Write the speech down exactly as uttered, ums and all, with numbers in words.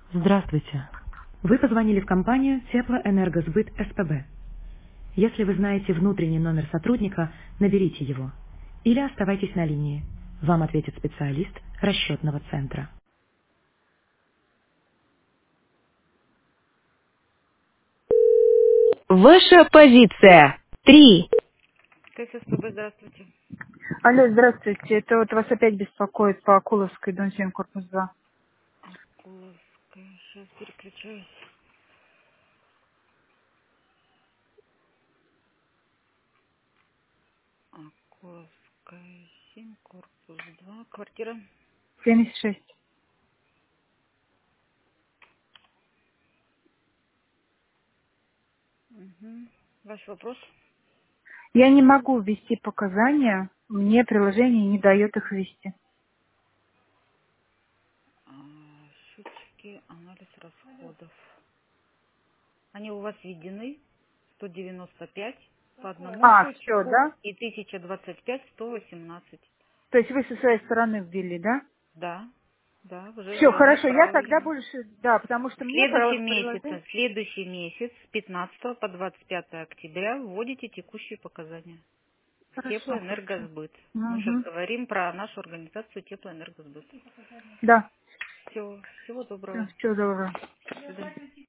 Здравствуйте. Вы позвонили в компанию Теплоэнергосбыт СПБ. Если вы знаете внутренний номер сотрудника, наберите его. Или оставайтесь на линии. Вам ответит специалист расчетного центра. Ваша позиция. Три. КССПБ, здравствуйте. Алло, здравствуйте. Это вот вас опять беспокоит по Акуловской, дом семь, корпус два. Акуловская. Сейчас переключаюсь. Акуловская, семь, корпус два, квартира. семьдесят шесть. Угу. Ваш вопрос? Я не могу ввести показания, мне приложение не дает их ввести. А, Счетчики, анализ расходов. Они у вас введены? сто девяносто пять по одному А, все, счетчику да? и тысяча двадцать пять сто восемнадцать. То есть вы со своей стороны ввели, да? Да, да, Все, уже хорошо, я тогда направлено. больше, да, потому что В мне про- следующий месяц, приложение... следующий месяц, с пятнадцатого по двадцать пятое октября, вводите текущие показания. Хорошо, хорошо. Теплоэнергосбыт. Мы сейчас Угу. говорим про нашу организацию Теплоэнергосбыт. Да, Все, всего все, доброго. все доброго. До свидания.